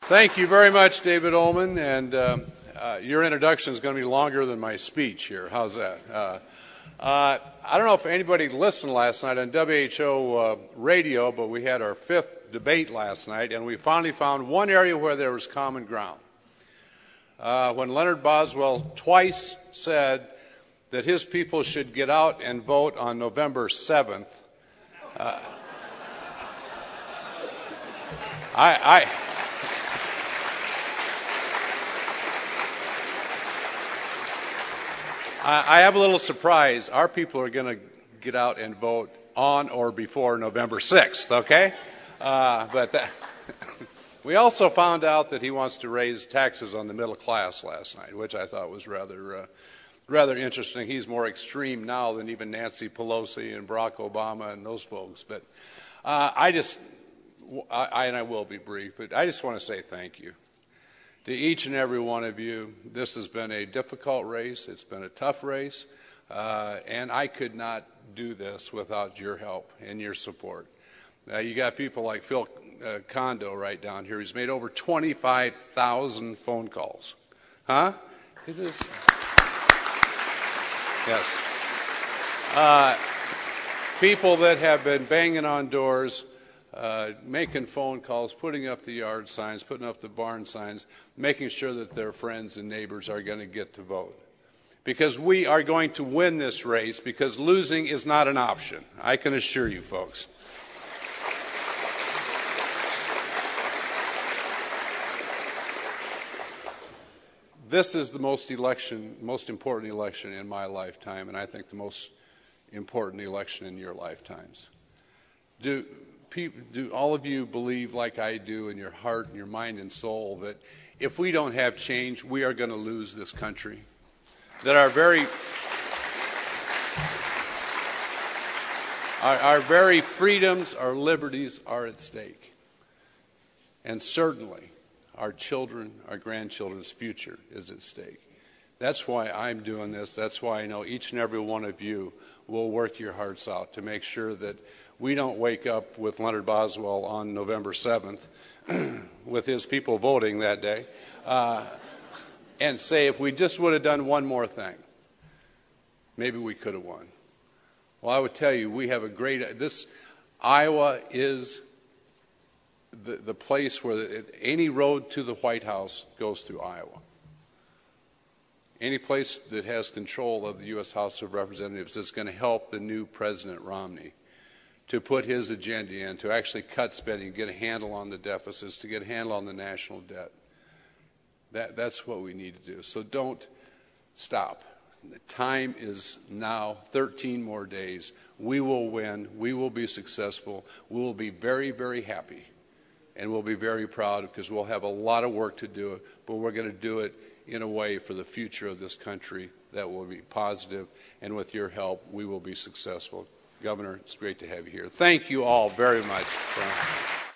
Thank you very much, David Ullman, and your introduction is going to be longer than my speech here. How's that? I don't know if anybody listened last night on WHO radio, but we had our 5th debate last night, and we finally found one area where there was common ground. When Leonard Boswell twice said that his people should get out and vote on November 7th, I have a little surprise. Our people are going to get out and vote on or before November 6th, okay? We also found out that he wants to raise taxes on the middle class last night, which I thought was rather interesting. He's more extreme now than even Nancy Pelosi and Barack Obama and those folks. But I will be brief, but I just want to say thank you to each and every one of you. This has been a difficult race. It's been a tough race, and I could not do this without your help and your support. You got people like Phil Kondo right down here. He's made over 25,000 phone calls. Huh? It is. Yes. People that have been banging on doors, making phone calls, putting up the yard signs, putting up the barn signs, making sure that their friends and neighbors are going to get to vote. Because we are going to win this race, because losing is not an option. I can assure you, folks. This is the most important election in my lifetime, and I think the most important election in your lifetimes. Do all of you believe, like I do, in your heart and your mind and soul, that if we don't have change, we are going to lose this country? That our very freedoms, our liberties are at stake. And certainly, our children, our grandchildren's future is at stake. That's why I'm doing this. That's why I know each and every one of you will work your hearts out to make sure that we don't wake up with Leonard Boswell on November 7th with his people voting that day and say, if we just would have done one more thing, maybe we could have won. Well, I would tell you, we have Iowa is the place where any road to the White House goes through Iowa. Any place that has control of the U.S. House of Representatives is going to help the new President Romney to put his agenda in, to actually cut spending, get a handle on the deficits, to get a handle on the national debt. That's what we need to do. So don't stop. The time is now, 13 more days. We will win. We will be successful. We will be very, very happy. And we'll be very proud because we'll have a lot of work to do, but we're going to do it in a way for the future of this country that will be positive, and with your help, we will be successful. Governor, it's great to have you here. Thank you all very much.